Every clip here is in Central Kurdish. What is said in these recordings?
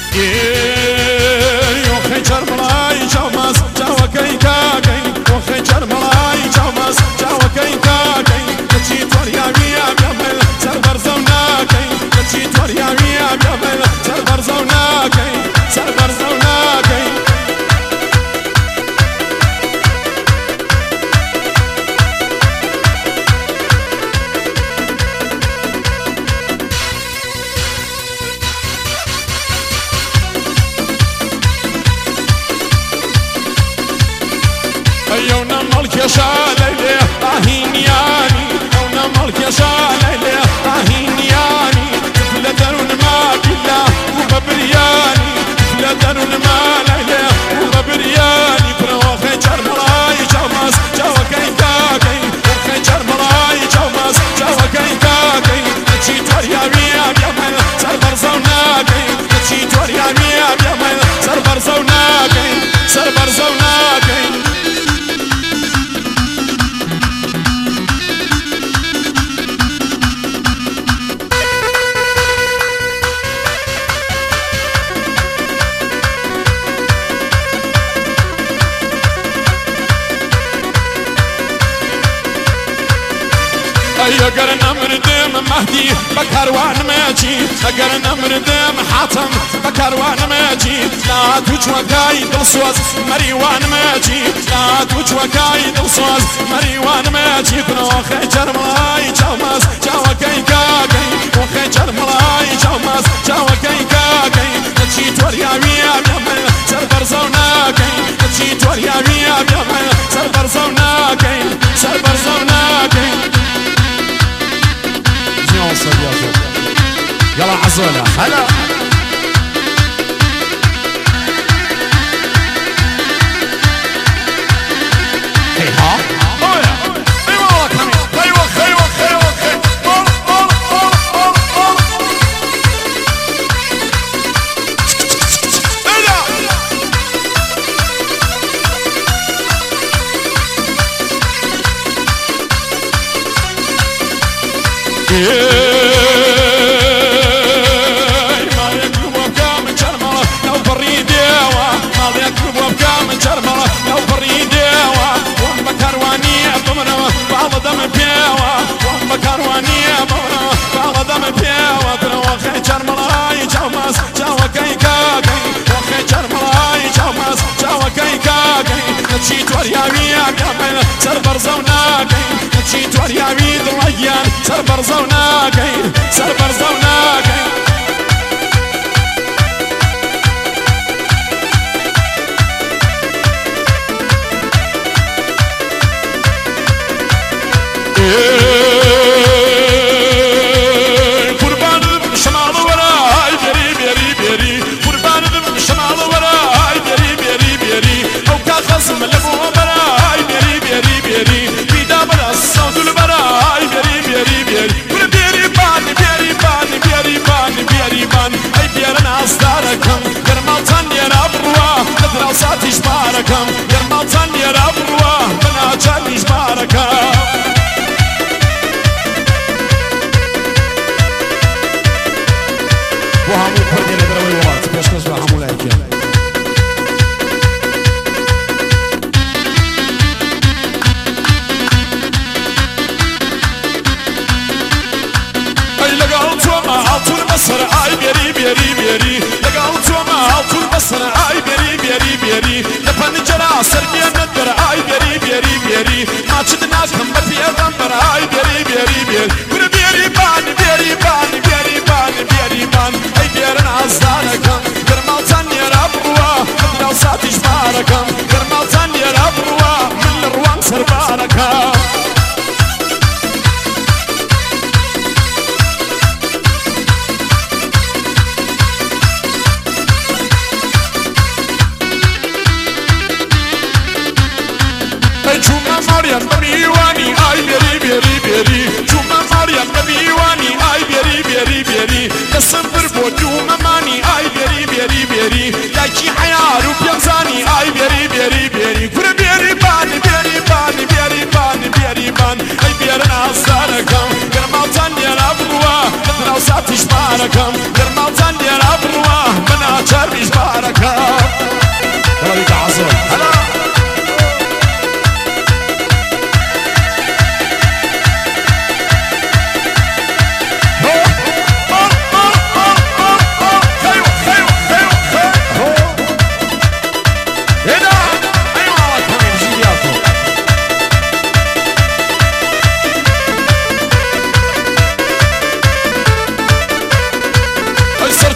يوخي جرملاي جوماس جاوا كاكاي وخي جرملاي جوماس جاوا كاكاي كتشي توريا بيا بيا سربر زوناكي كتشي توريا بيا بيا سربر زوناكي سربر زوناكي يونا ملك يا شاليلي اهينياني يونا ملك يا شاليلي اهينياني لا دارون ما بالله وببرياني لا دارون ما ليلي وببرياني برو خيجر مراي جوماس جوا كاكاي خيجر مراي جوماس جوا كاكاي تشي توريا بيا بيا سربر زوناكي تشي توريا بيا بيا سربر زوناكي سربر زوناكي اگر نمردم مهدی بکروان ماجی اگر نمردم حاتم بکروان ماجی لا توجوكاي دلسواز مريوان ماجي لا توجوكاي دلسواز مريوان ماجي برو خيجر ملاي جوماس جوا كاكاي وخيجر ملاي جوماس جوا كاكاي تشي توريا بيا بيا سربر زوناكي تشي توريا بيا بيا سربر زوناكي سربر زوناكي يلا عزولة هلا هي ها مويا ايوه والله كمين ايوه ايوه ايوه طول طول طول طول طول سربر زوناكي تشي توريا بيد الريان سربر زوناكي سربر زوناكي قربان شمال وراي بيري بيري بيري قربان شمال وراي بيري بيري بيري او كاخصم لبو براي بيري بيري بيري بيدا برا الصوت البراي بيري بيري بيري بيري بان بيري بان بيري بان بيري بان اي بيرنا اصداركم يرمالتان يرا بروا ندراسات اجباركم يرمالتان يرا بروا بناجان اجباركم وهمو كردي لدروي وات بيشكش وهمو لايكه مصر اي بيري بيري بيري لقلت وما طول مصر اي بيري بيري بيري لبنجرا سرقي ندر اي بيري بيري بيري ما شدنا كم بفي غمبر اي بيري بيري بيري بيري بان بيري بان بيري بان بيري بان اي بيرن ازداركم كرمالتان يرا بروا لو ساتش باركم كرمالتان يرا بروا من الروان سرباركم مريم بميواني اي بيري بيري بيري جوما مريم بميواني اي بيري بيري بيري كسفر بودوما ماني اي بيري بيري بيري لاكي حيار وبيانزاني اي بيري بيري بيري كل بيري بان بيري بان بيري بان بيري بان اي بيرنا اصداركم كرمالتان يرا بروا ندراسات اجباركم كرمالتان يرا بروا مناجر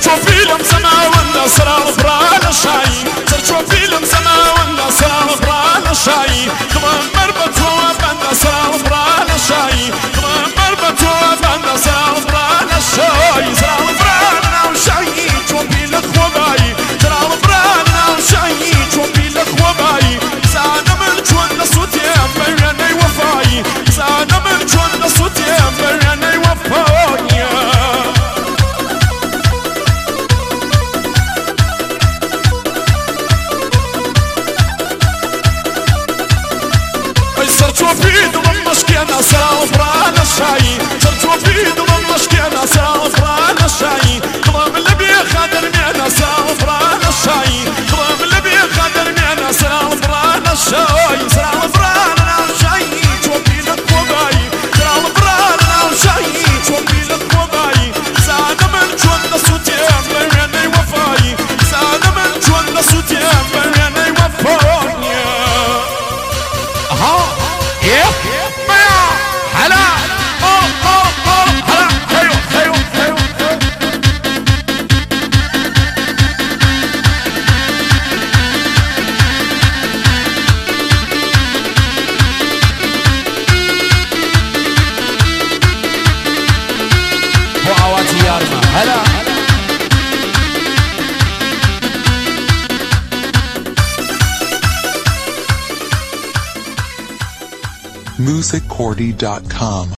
سرچو فیلم زما وند سرال بران شایی سرچو فیلم زما وند سرال بران شایی دمم مربطو بند سرال بران شایی دمم مربطو بند سرال بران شایی سرال بران شایی چو بیل خوبایی سرال بران شایی چو بیل خوبایی زانم چون نسوتیم برنی وفایی زانم چون نسوتیم برنی وفایی سرچو فيدم مشكينا سرال بران الشاي سرچو فيدم مشكينا سرال بران الشاي ضرب اللي خادر مينا سرال بران الشاي ضرب اللي خادر مينا سرال بران الشاي سرال بران الشاي شوفي لك وباي سرال بران الشاي شوفي لك وباي زاد من جون صوتي براني وفاي زاد من جون صوتي براني وفاي musiccordy.com